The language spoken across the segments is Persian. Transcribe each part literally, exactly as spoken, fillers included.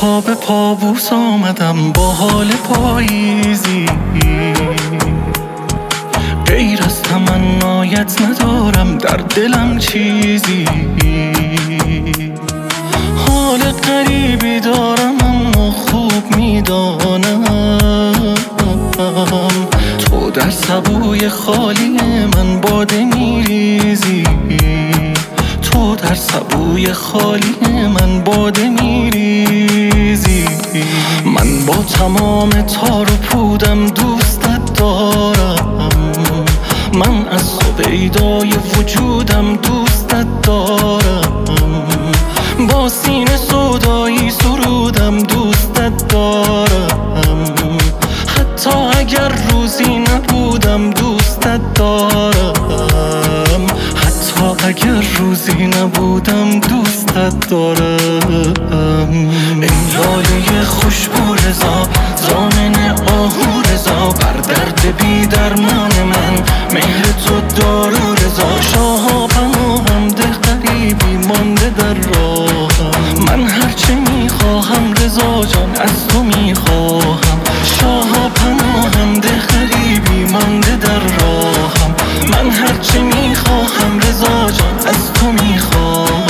پا به پابوس آمدم با حال پاییزی، غیر از تمنایت ندارم در دلم چیزی. حال غریبی دارم اما خوب میدانم تو در سبوی خالی من باده میریزی. تو در سبوی خالی من باده میریزی. من با تمام تار و پودم دوستت دارم، من از سویدای وجودم دوستت دارم. با سینه سودایی سرودم دوستت دارم، حتی اگر روزی نبودم دوستت دارم. حتی اگر روزی نبودم دوستت دارم. ای لاله خوشبو رضا، ضامن آهو رضا، بر درد بی درمان من مهر تو دارو رضا. شاها پناهم ده غریبی مانده در راهم، من هرچه میخواهم رضا جان از تو میخواهم. شاها پناهم ده غریبی مانده در راهم، من هرچه میخواهم رضا جان از تو میخواهم.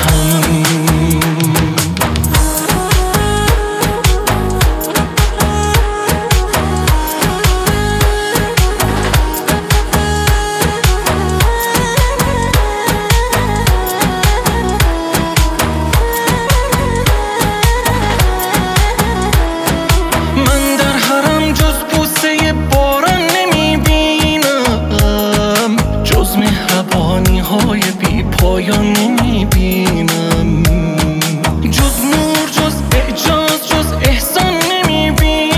های بی پایان نمی بینم، جز نور جز اعجاز جز احسان نمی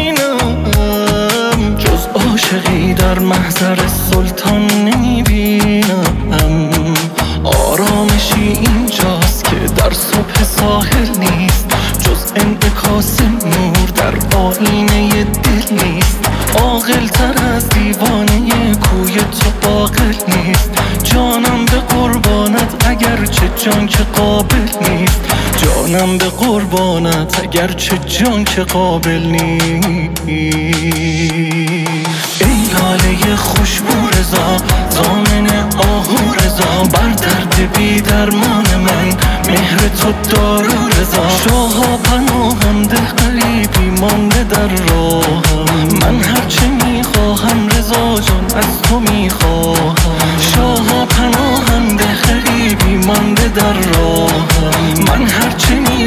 بینم، جز عاشقی در محضر سلطان نمی بینم. آرامشی اینجاست که در صبح ساحل نیست، جز انعکاس نور در آینه دل نیست. عاقل تر از دیوانه کوی تو عاقل نیست. جانم به قربانت اگرچه جان که قابل نیست، جانم به قربانت اگرچه جان که قابل نیست. ای لاله خوشبو رضا، ضامن آهو رضا، بر درد بی درمان من مهر تو دارو رضا. شاها پناهم ده غریبی مانده در راهم، من هرچه میخواهم رضا جان از تو میخواهم. شاها پناهم ده غریبی مانده در راهم، من هرچه می